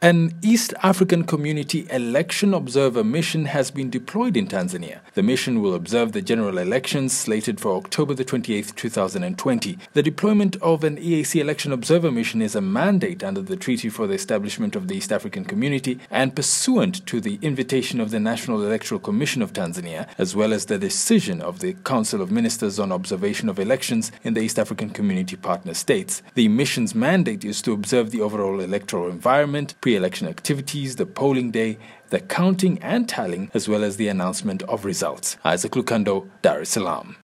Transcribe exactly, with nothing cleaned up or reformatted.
An East African Community Election Observer Mission has been deployed in Tanzania. The mission will observe the general elections slated for October the twenty-eighth, two thousand twenty. The deployment of an E A C Election Observer Mission is a mandate under the Treaty for the Establishment of the East African Community and pursuant to the invitation of the National Electoral Commission of Tanzania, as well as the decision of the Council of Ministers on observation of elections in the East African Community partner states. The mission's mandate is to observe the overall electoral environment, pre-election activities, the polling day, the counting and tallying, as well as the announcement of results. Isaac Lukando, Dar es Salaam.